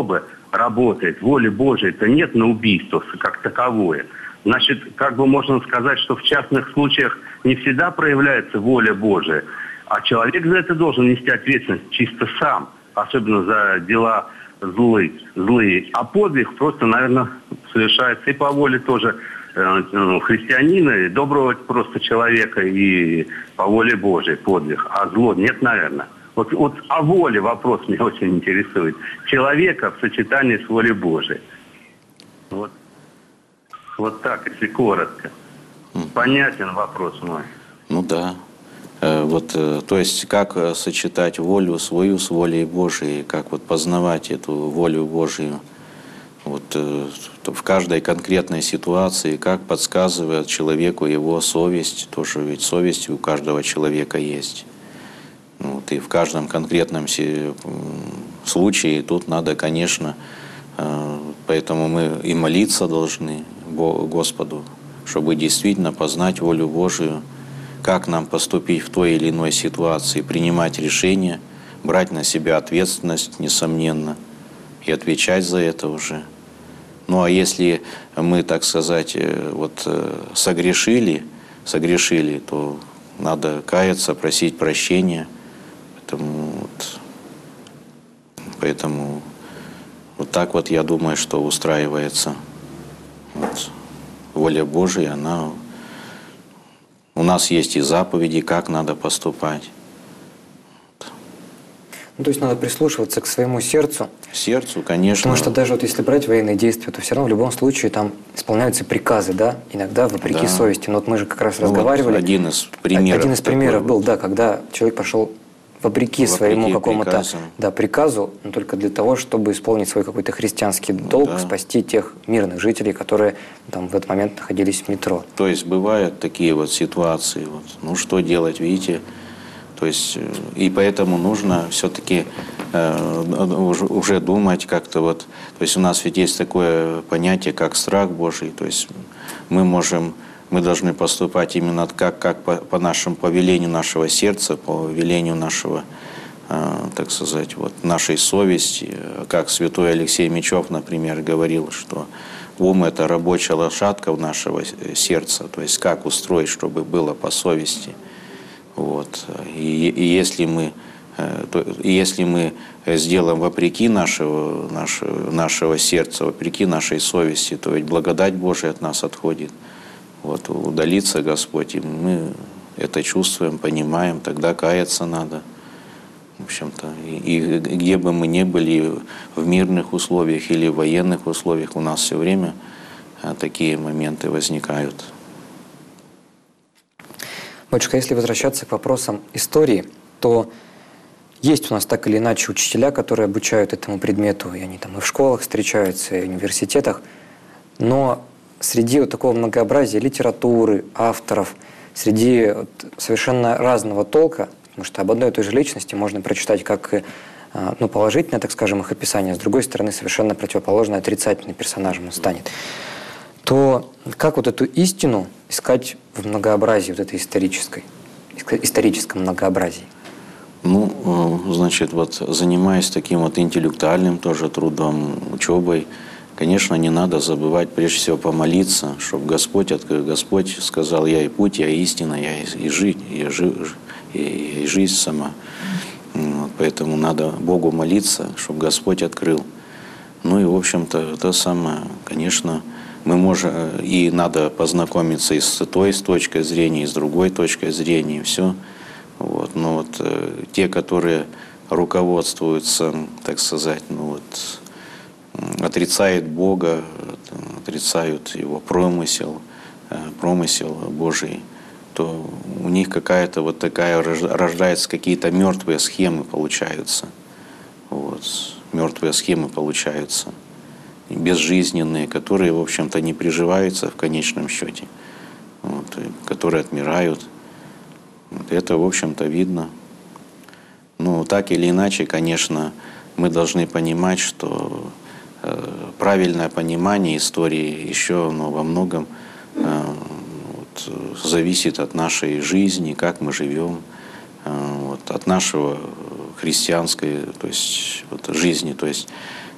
работает, воли Божией-то нет на убийство как таковое. Значит, как бы можно сказать, что в частных случаях не всегда проявляется воля Божия, а человек за это должен нести ответственность чисто сам, особенно за дела злые. злые. А подвиг просто, наверное, совершается и по воле тоже э, христианина, и доброго просто человека, и по воле Божией подвиг. А зло нет, наверное. Вот, вот о воле вопрос меня очень интересует. Человека в сочетании с волей Божией. Вот. Вот так, если коротко. Понятен вопрос мой. Ну да. Вот, то есть, как сочетать волю свою с волей Божией, как вот познавать эту волю Божию вот, в каждой конкретной ситуации, как подсказывает человеку его совесть, тоже ведь совесть у каждого человека есть. Вот, и в каждом конкретном случае тут надо, конечно, поэтому мы и молиться должны Господу, чтобы действительно познать волю Божию, как нам поступить в той или иной ситуации, принимать решения, брать на себя ответственность, несомненно, и отвечать за это уже. Ну а если мы, так сказать, вот согрешили, согрешили, то надо каяться, просить прощения. Поэтому вот, поэтому вот так вот я думаю, что устраивается вот, воля Божия, она... У нас есть и заповеди, как надо поступать. Ну, то есть надо прислушиваться к своему сердцу. Сердцу, конечно. Потому что даже вот если брать военные действия, то все равно в любом случае там исполняются приказы, да, иногда вопреки да. совести. Но вот мы же как раз разговаривали. Вот один из примеров. Один из примеров был, да, когда человек пошел вопреки, вопреки своему какому-то да, приказу, но только для того, чтобы исполнить свой какой-то христианский долг, да. спасти тех мирных жителей, которые там в этот момент находились в метро. То есть бывают такие вот ситуации. Вот. Ну что делать, видите? То есть и поэтому нужно все-таки э, уже, уже думать как-то вот. То есть у нас ведь есть такое понятие, как страх Божий. То есть мы можем Мы должны поступать именно как, как по, по нашему повелению нашего сердца, по велению нашего, э, так сказать, вот, нашей совести. Как святой Алексей Мечев, например, говорил, что ум – это рабочая лошадка у нашего сердца. То есть как устроить, чтобы было по совести. Вот. И, и если мы, э, то, и если мы сделаем вопреки нашего, нашего, нашего сердца, вопреки нашей совести, то ведь благодать Божия от нас отходит. Вот, удалится Господь, и мы это чувствуем, понимаем, тогда каяться надо. В общем-то, и, и где бы мы ни были, в мирных условиях или в военных условиях, у нас все время такие моменты возникают. Батюшка, если возвращаться к вопросам истории, то есть у нас так или иначе учителя, которые обучают этому предмету, и они там и в школах встречаются, и в университетах, но среди вот такого многообразия литературы, авторов, среди вот совершенно разного толка, потому что об одной и той же личности можно прочитать как ну, положительное, так скажем, их описание, с другой стороны, совершенно противоположное, отрицательный персонажем он станет, то как вот эту истину искать в многообразии вот этой исторической, историческом многообразии? Ну, значит, вот занимаясь таким вот интеллектуальным тоже трудом, учебой, конечно, не надо забывать прежде всего помолиться, чтобы Господь, Господь сказал: «Я и путь, я истина, я и жизнь, я жи, и, и жизнь сама». Вот, поэтому надо Богу молиться, чтобы Господь открыл. Ну и, в общем-то, это самое, конечно, мы можем, и надо познакомиться и с той с точкой зрения, и с другой точкой зрения, и все. Вот. Но вот те, которые руководствуются, так сказать, ну вот, отрицают Бога, отрицают Его промысел, промысел Божий, то у них какая-то вот такая рождаются какие-то мертвые схемы получаются. Вот. Мертвые схемы получаются, безжизненные, которые, в общем-то, не приживаются в конечном счете, вот, которые отмирают. Вот это, в общем-то, видно. Ну, так или иначе, конечно, мы должны понимать, что правильное понимание истории еще ну, во многом э, вот, зависит от нашей жизни, как мы живем, э, вот, от нашего христианской то есть, вот, жизни. То есть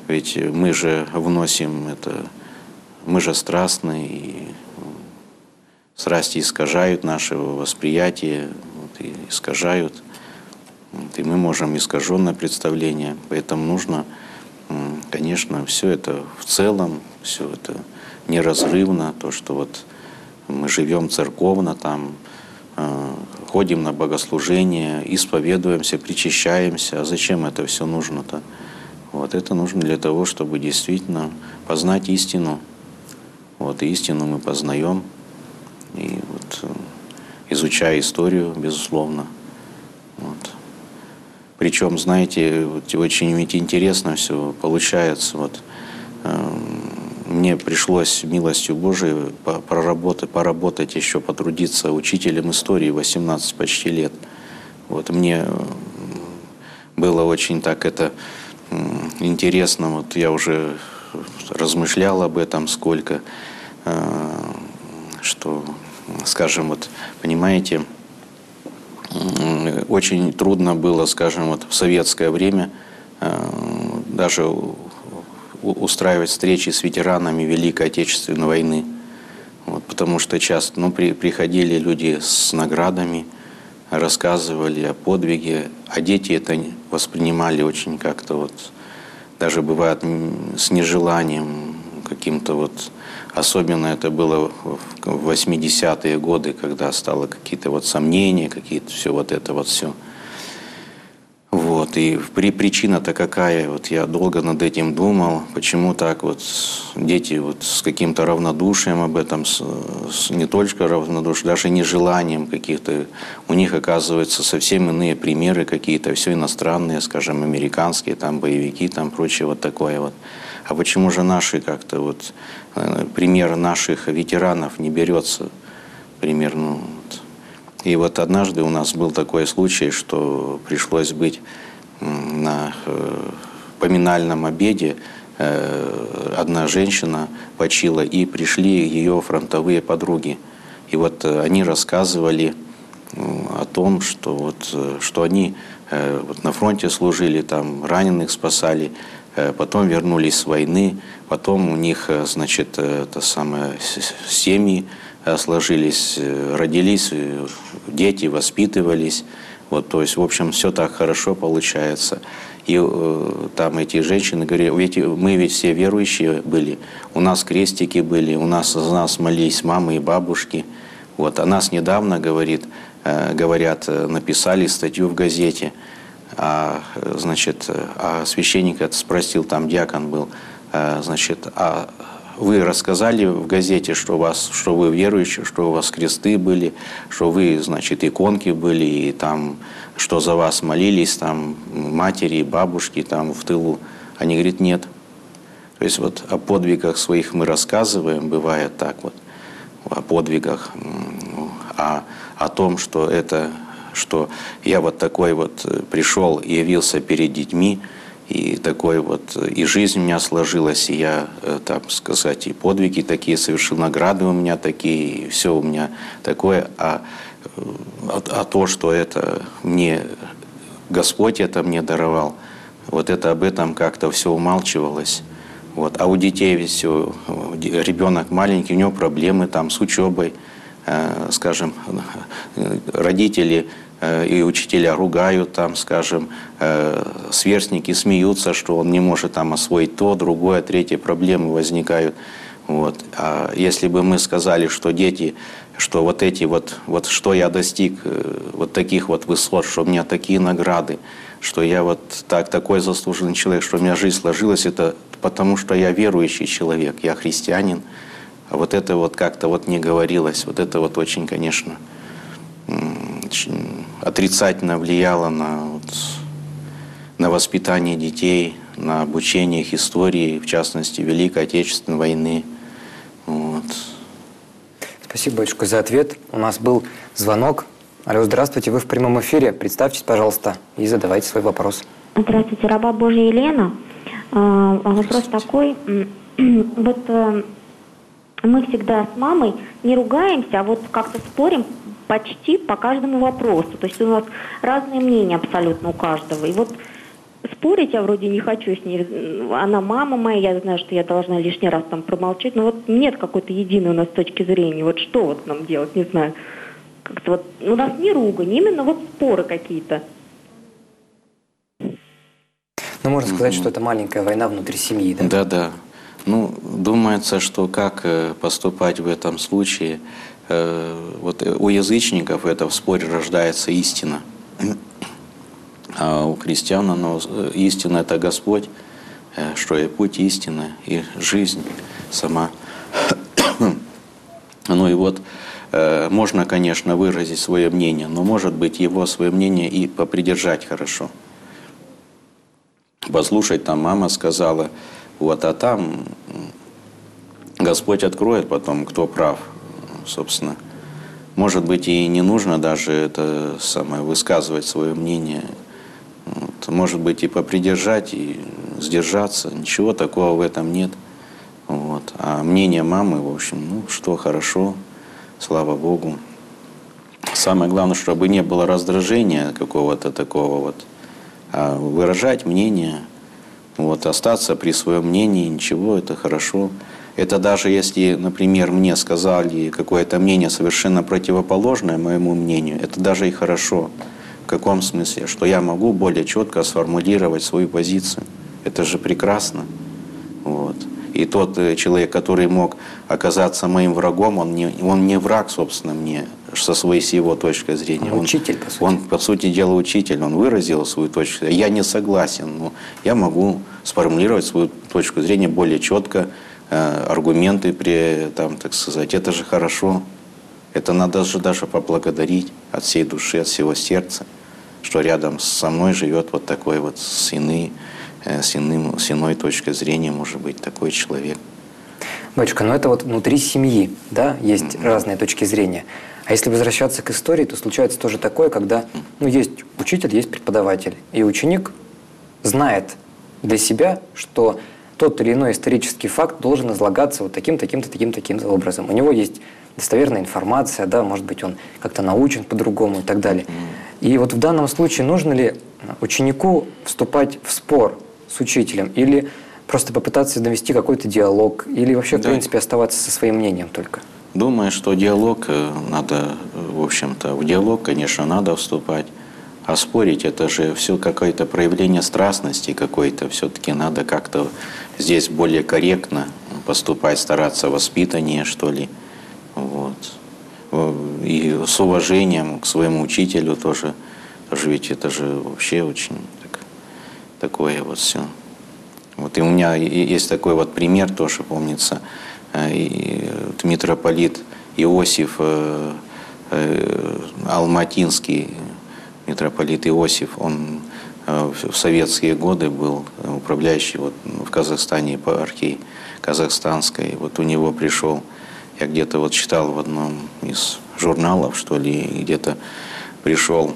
Ведь мы же вносим это, мы же страстны, и страсти искажают наше восприятие, вот, и искажают. Вот, и мы можем искаженное представление. Поэтому нужно, конечно, все это в целом, все это неразрывно, то, что вот мы живем церковно, там, э, ходим на богослужение, исповедуемся, причащаемся. А зачем это все нужно-то? Вот это нужно для того, чтобы действительно познать истину. Вот, и истину мы познаем, и вот, изучая историю, безусловно. Вот. Причем, знаете, вот, очень ведь интересно все получается. Вот, э, мне пришлось милостью Божией поработать, поработать еще, потрудиться учителем истории восемнадцать почти лет. Вот, мне было очень так это интересно. Вот, я уже размышлял об этом сколько, э, что, скажем, вот, понимаете, очень трудно было, скажем, вот в советское время э, даже устраивать встречи с ветеранами Великой Отечественной войны. Вот, потому что часто ну, при, приходили люди с наградами, рассказывали о подвиге, а дети это воспринимали очень как-то вот, даже бывает с нежеланием каким-то вот. Особенно это было в восьмидесятые годы, когда стало какие-то вот сомнения, какие-то все вот это вот все. Вот. И при, причина-то какая? Вот я долго над этим думал, почему так вот дети вот с каким-то равнодушием об этом, с, с, не только равнодушием, даже нежеланием каких-то. У них, оказывается, совсем иные примеры какие-то, все иностранные, скажем, американские, там боевики, там прочее вот такое вот. А почему же наши как-то вот, пример наших ветеранов не берется, примерно. Вот. И вот однажды у нас был такой случай, что пришлось быть на поминальном обеде. Одна женщина почила, и пришли ее фронтовые подруги. И вот они рассказывали о том, что, вот, что они вот на фронте служили, там раненых спасали, потом вернулись с войны, потом у них, значит, это самое, семьи сложились, родились, дети воспитывались. Вот, то есть, в общем, все так хорошо получается. И э, там эти женщины говорят, ведь мы ведь все верующие были, у нас крестики были, у нас за нас молились мамы и бабушки. Вот, а нас недавно, говорит, э, говорят, написали статью в газете. А, значит, а священник это спросил, там диакон был, а, значит, а вы рассказали в газете, что, у вас, что вы верующие, что у вас кресты были, что вы, значит, иконки были, и там, что за вас молились, там, матери, бабушки там в тылу. Они говорят, нет. То есть вот о подвигах своих мы рассказываем, бывает так вот, о подвигах, а о том, что это... что я вот такой вот пришел и явился перед детьми, и такой вот, и жизнь у меня сложилась, и я, так сказать, и подвиги такие совершил, награды у меня такие, и все у меня такое, а, а, а то, что это мне, Господь это мне даровал, вот это об этом как-то все умалчивалось. Вот. А у детей ведь все, ребенок маленький, у него проблемы там с учебой, э, скажем, родители и учителя ругают, там, скажем, сверстники смеются, что он не может там освоить то, другое, третье, проблемы возникают. Вот. А если бы мы сказали, что дети, что вот эти вот, вот что я достиг, вот таких вот высот, что у меня такие награды, что я вот так, такой заслуженный человек, что у меня жизнь сложилась, это потому что я верующий человек, я христианин. А вот это вот как-то вот не говорилось, вот это вот очень, конечно, отрицательно влияло на, вот, на воспитание детей, на обучение их истории, в частности, Великой Отечественной войны. Вот. Спасибо, батюшка, за ответ. У нас был звонок. Алло, здравствуйте, вы в прямом эфире. Представьтесь, пожалуйста, и задавайте свой вопрос. Здравствуйте, раба Божия Елена. Вопрос такой. Вот мы всегда с мамой не ругаемся, а вот как-то спорим почти по каждому вопросу. То есть у нас разные мнения абсолютно у каждого. И вот спорить я вроде не хочу с ней. Она мама моя, я знаю, что я должна лишний раз там промолчать. Но вот нет какой-то единой у нас точки зрения. Вот что вот нам делать, не знаю. Как-то вот у нас не ругань, именно вот споры какие-то. Ну, можно сказать, mm-hmm. что это маленькая война внутри семьи, да? Да-да. Ну, думается, что как поступать в этом случае. Вот у язычников это в споре рождается истина. А у христиан оно, истина – это Господь, что и путь истины, и жизнь сама. Ну и вот можно, конечно, выразить свое мнение, но может быть его свое мнение и попридержать хорошо. Послушать, там мама сказала, вот, а там Господь откроет потом, кто прав, собственно. Может быть, и не нужно даже это самое высказывать свое мнение. Вот. Может быть, и попридержать, и сдержаться. Ничего такого в этом нет. Вот. А мнение мамы, в общем, ну что, хорошо, слава Богу. Самое главное, чтобы не было раздражения какого-то такого вот, а выражать мнение, вот, остаться при своем мнении, ничего, это хорошо. Это даже если, например, мне сказали какое-то мнение совершенно противоположное моему мнению, это даже и хорошо. В каком смысле? Что я могу более четко сформулировать свою позицию. Это же прекрасно. Вот. И тот человек, который мог оказаться моим врагом, он не, он не враг, собственно, мне, со своей, с его точки зрения. Он учитель, по сути. Он, по сути дела, учитель. Он выразил свою точку зрения. Я не согласен, но я могу сформулировать свою точку зрения более четко, э, аргументы при, там, так сказать. Это же хорошо. Это надо же даже поблагодарить от всей души, от всего сердца, что рядом со мной живет вот такой вот с иной, с иным, с иной точкой зрения, может быть, такой человек. Батюшка, ну это вот внутри семьи, да, есть mm-hmm. разные точки зрения. А если возвращаться к истории, то случается тоже такое, когда ну, есть учитель, есть преподаватель, и ученик знает для себя, что тот или иной исторический факт должен излагаться вот таким, таким-то, таким-таким образом. У него есть достоверная информация, да, может быть, он как-то научен по-другому и так далее. И вот в данном случае нужно ли ученику вступать в спор с учителем или просто попытаться довести какой-то диалог, или вообще, да. в принципе, оставаться со своим мнением только? Думаю, что диалог надо, в общем-то, в диалог, конечно, надо вступать. А спорить — это же все какое-то проявление страстности какой-то. Все-таки надо как-то здесь более корректно поступать, стараться воспитаннее, что ли. Вот. И с уважением к своему учителю тоже. Тоже ведь это же вообще очень так, такое вот все. Вот и у меня есть такой вот пример тоже, помнится. И митрополит Иосиф э, э, Алматинский, митрополит Иосиф, он э, в советские годы был управляющий вот в Казахстане епархией казахстанской. Вот у него пришел, я где-то вот читал в одном из журналов, что ли, где-то пришел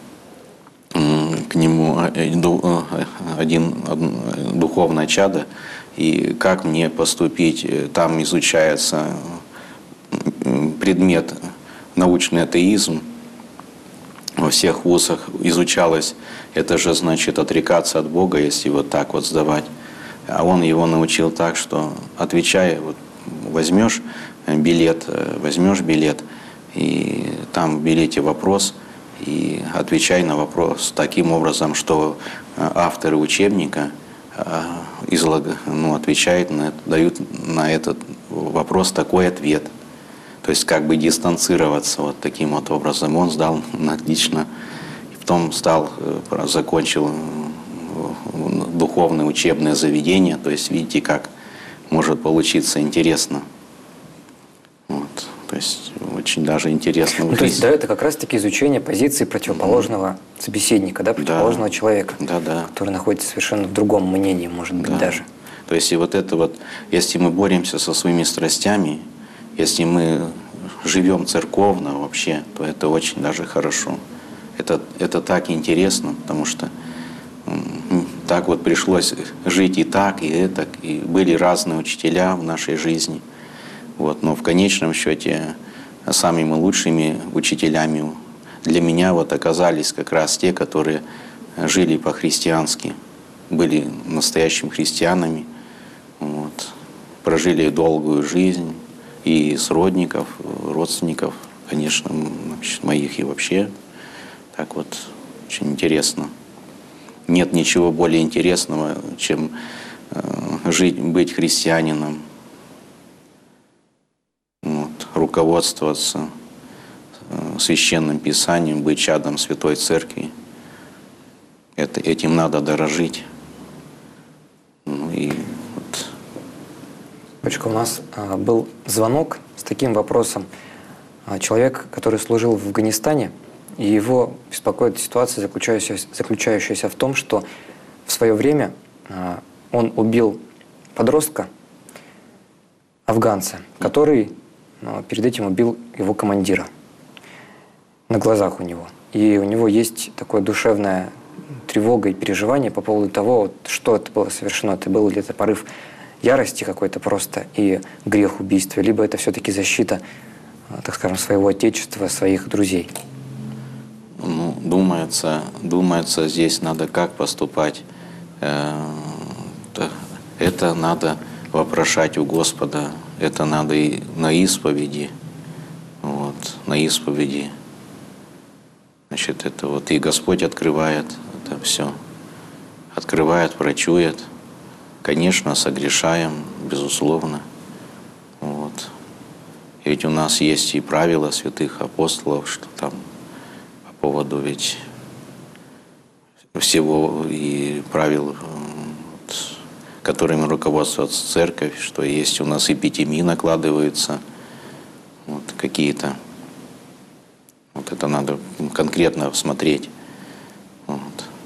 к нему один, один духовное чадо, и как мне поступить. Там изучается предмет научный атеизм, во всех вузах изучалось, это же значит отрекаться от Бога, если вот так вот сдавать. А он его научил так, что отвечая, вот, возьмешь билет, возьмешь билет, и там в билете вопрос, и отвечай на вопрос таким образом, что авторы учебника излаг... ну, отвечают на это, дают на этот вопрос такой ответ. То есть как бы дистанцироваться вот таким вот образом. Он сдал отлично, и потом стал, закончил духовное учебное заведение. То есть видите, как может получиться интересно. Вот. То есть очень даже интересно. Ну, то есть, да, это как раз-таки изучение позиции противоположного mm-hmm. собеседника, да, противоположного да. человека, да, да. который находится совершенно в другом мнении, может быть, да. даже. То есть и вот это вот, если мы боремся со своими страстями, если мы живем церковно вообще, то это очень даже хорошо. Это, это так интересно, потому что так вот пришлось жить и так, и это, и были разные учителя в нашей жизни. Вот, но в конечном счете самыми лучшими учителями для меня вот оказались как раз те, которые жили по-христиански. были настоящими христианами, вот, прожили долгую жизнь, и сродников, родственников, конечно, значит, моих и вообще. Так вот, очень интересно. Нет ничего более интересного, чем э, жить, быть христианином, вот, руководствоваться э, священным писанием, быть чадом Святой Церкви. Это, этим надо дорожить. Ну и вот. Батюшка, у нас а, был звонок с таким вопросом. А, человек, который служил в Афганистане, и его беспокоит ситуация, заключающаяся, заключающаяся в том, что в свое время а, он убил подростка, афганца, который а, перед этим убил его командира на глазах у него. И у него есть такое душевное тревога и переживание по поводу того, вот, что это было совершено. Это был ли это порыв ярости какой-то просто и грех убийства, либо это все-таки защита, так скажем, своего отечества, своих друзей. Ну, думается, думается, здесь надо как поступать. Это надо вопрошать у Господа, это надо и на исповеди, вот, на исповеди. Значит, это вот и Господь открывает это все, открывает, врачует. Конечно, согрешаем, безусловно. Вот. И ведь у нас есть и правила святых апостолов, что там по поводу ведь всего и правил, вот, которыми руководствуется церковь, что есть у нас эпитемии накладываются, вот, какие-то. Вот это надо конкретно смотреть. Вот.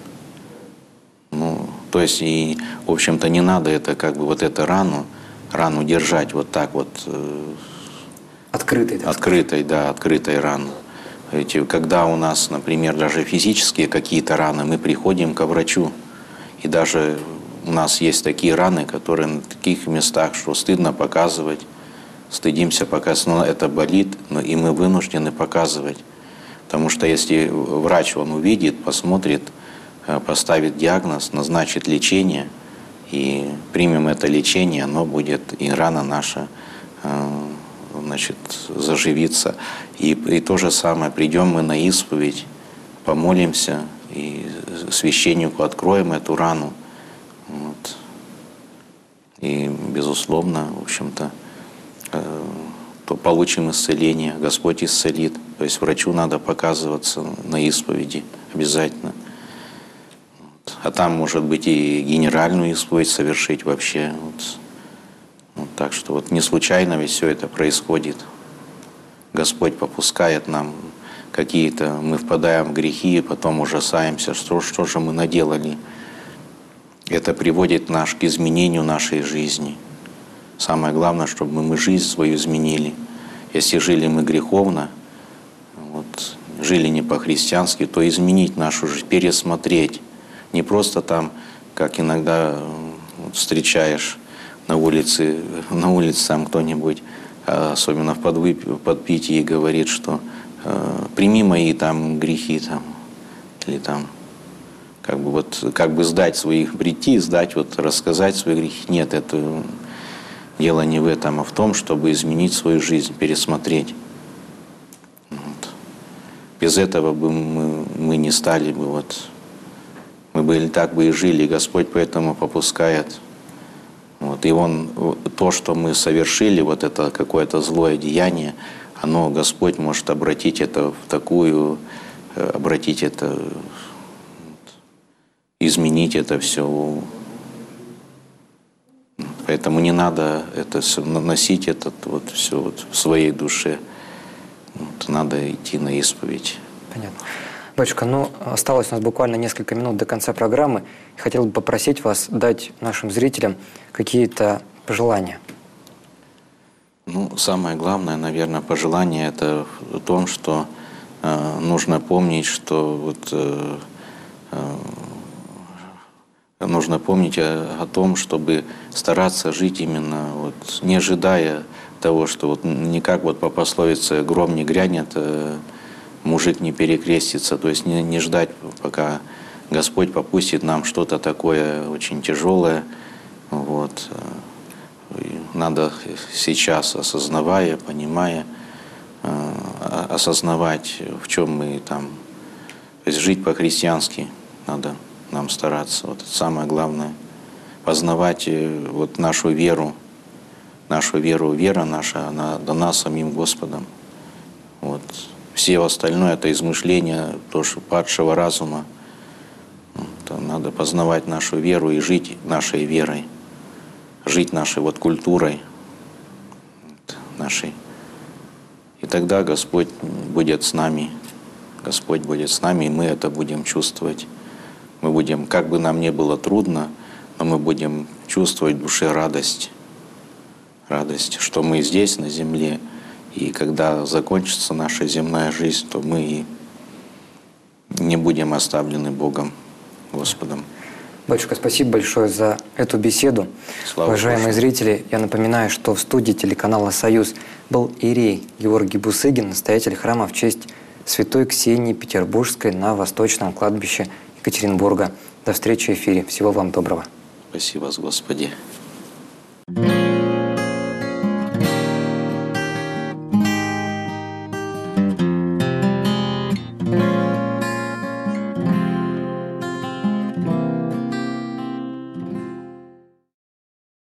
Ну, то есть, и, в общем-то, не надо это как бы вот эту рану, рану держать вот так вот. Открытой, так Открытой, да, открытой рану. Ведь когда у нас, например, даже физические какие-то раны, мы приходим ко врачу. И даже у нас есть такие раны, которые на таких местах, что стыдно показывать, стыдимся показывать, но это болит, но и мы вынуждены показывать. Потому что если врач, он увидит, посмотрит, поставит диагноз, назначит лечение, и примем это лечение, оно будет, и рана наша, значит, заживится. И, и то же самое, придем мы на исповедь, помолимся, и священнику откроем эту рану. Вот. И, безусловно, в общем-то, то получим исцеление, Господь исцелит. То есть врачу надо показываться на исповеди обязательно. Вот. А там, может быть, и генеральную исповедь совершить вообще. Вот. Вот, так что вот не случайно ведь все это происходит. Господь попускает нам какие-то, мы впадаем в грехи, потом ужасаемся, что, что же мы наделали. Это приводит нас к изменению нашей жизни. Самое главное, чтобы мы жизнь свою изменили. Если жили мы греховно, вот, жили не по-христиански, то изменить нашу жизнь, пересмотреть. Не просто там, как иногда вот, встречаешь на улице, на улице там кто-нибудь, особенно в подпитии, говорит, что э, прими мои там грехи, там, или там, как бы вот, как бы сдать своих, прийти, сдать, вот, рассказать свои грехи. Нет, это дело не в этом, а в том, чтобы изменить свою жизнь, пересмотреть. Вот. Без этого бы мы, мы не стали бы, вот, мы бы так бы и жили, Господь поэтому попускает. Вот, и Он, то, что мы совершили, вот это какое-то злое деяние, оно, Господь может обратить это в такую, обратить это, изменить это все. Поэтому не надо это носить это вот все вот в своей душе. Вот, надо идти на исповедь. Понятно. Батюшка, ну, осталось у нас буквально несколько минут до конца программы. Хотел бы попросить вас дать нашим зрителям какие-то пожелания. Ну, самое главное, наверное, пожелание это в том, что э, нужно помнить, что вот, э, э, нужно помнить о, о том, чтобы стараться жить именно, вот, не ожидая того, что вот не как вот по пословице «гром не грянет», э, мужик не перекрестится, то есть не, не ждать, пока Господь попустит нам что-то такое очень тяжелое. Вот. И надо сейчас, осознавая, понимая, осознавать, в чем мы там, то есть жить по-христиански надо нам стараться. Вот это самое главное. Познавать вот нашу веру, нашу веру, вера наша, она дана самим Господом. Вот. Все остальное — это измышление тоже падшего разума. Это надо познавать нашу веру и жить нашей верой, жить нашей вот культурой вот, нашей. И тогда Господь будет с нами, Господь будет с нами, и мы это будем чувствовать. Мы будем, как бы нам ни было трудно, но мы будем чувствовать в душе радость, радость, что мы здесь, на земле, и когда закончится наша земная жизнь, то мы не будем оставлены Богом, Господом. Батюшка, спасибо большое за эту беседу. Слава Уважаемые Богу. зрители, я напоминаю, что в студии телеканала «Союз» был иерей Георгий Бусыгин, настоятель храма в честь святой Ксении Петербургской на Восточном кладбище Екатеринбурга. До встречи в эфире. Всего вам доброго. Спасибо, Господи.